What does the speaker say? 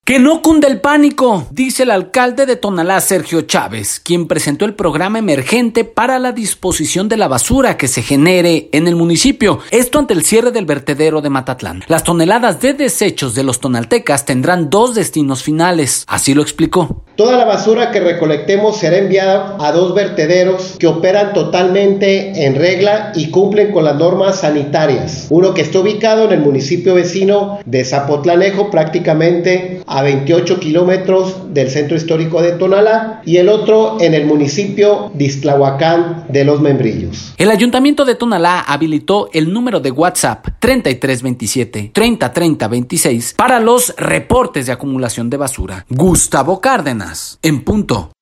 Que no cunde el pánico, dice el alcalde de Tonalá, Sergio Chávez, quien presentó el programa emergente para la disposición de la basura que se genere en el municipio. Esto ante el cierre del vertedero de Matatlán. Las toneladas de desechos de los tonaltecas tendrán 2 destinos finales. Así lo explicó. Toda la basura que recolectemos será enviada a 2 vertederos que operan totalmente en regla y cumplen con las normas sanitarias. Uno que está ubicado en el municipio vecino de Zapotlanejo, prácticamente a 28 kilómetros del centro histórico de Tonalá, y el otro en el municipio de Ixtlahuacán de Los Membrillos. El ayuntamiento de Tonalá habilitó el número de WhatsApp 3327 303026 para los reportes de acumulación de basura. Gustavo Cárdenas, en punto.